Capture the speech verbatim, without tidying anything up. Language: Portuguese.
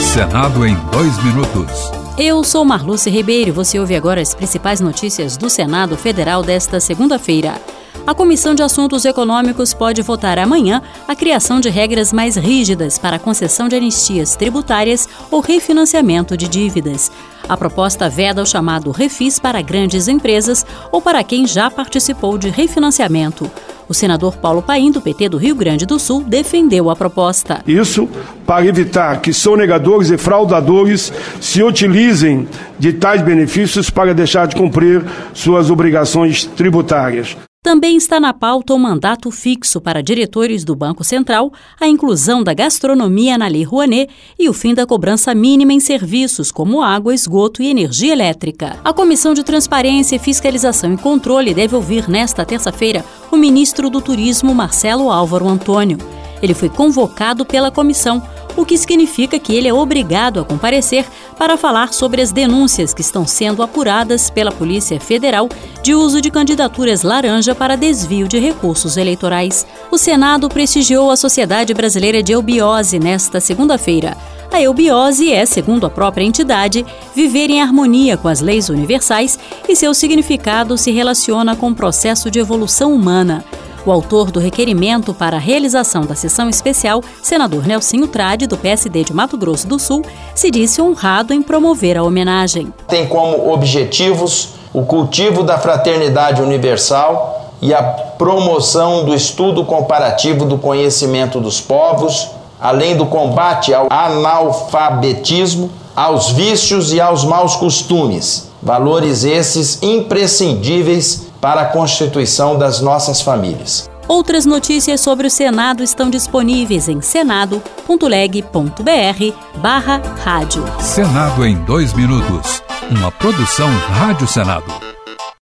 Senado em dois minutos. Eu sou Marluce Ribeiro e você ouve agora as principais notícias do Senado Federal desta segunda-feira. A Comissão de Assuntos Econômicos pode votar amanhã a criação de regras mais rígidas para a concessão de anistias tributárias ou refinanciamento de dívidas. A proposta veda o chamado refis para grandes empresas ou para quem já participou de refinanciamento. O senador Paulo Paim, do P T do Rio Grande do Sul, defendeu a proposta. Isso para evitar que sonegadores e fraudadores se utilizem de tais benefícios para deixar de cumprir suas obrigações tributárias. Também está na pauta o mandato fixo para diretores do Banco Central, a inclusão da gastronomia na Lei Rouanet e o fim da cobrança mínima em serviços como água, esgoto e energia elétrica. A Comissão de Transparência, Fiscalização e Controle deve ouvir nesta terça-feira o ministro do Turismo, Marcelo Álvaro Antônio. Ele foi convocado pela comissão, o que significa que ele é obrigado a comparecer para falar sobre as denúncias que estão sendo apuradas pela Polícia Federal de uso de candidaturas laranja para desvio de recursos eleitorais. O Senado prestigiou a Sociedade Brasileira de Eubiose nesta segunda-feira. A eubiose é, segundo a própria entidade, viver em harmonia com as leis universais e seu significado se relaciona com o processo de evolução humana. O autor do requerimento para a realização da sessão especial, senador Nelsinho Trade, do P S D de Mato Grosso do Sul, se disse honrado em promover a homenagem. Tem como objetivos o cultivo da fraternidade universal e a promoção do estudo comparativo do conhecimento dos povos, além do combate ao analfabetismo, aos vícios e aos maus costumes, valores esses imprescindíveis para a constituição das nossas famílias. Outras notícias sobre o Senado estão disponíveis em senado ponto leg ponto br barra rádio. Senado em dois minutos. Uma produção Rádio Senado.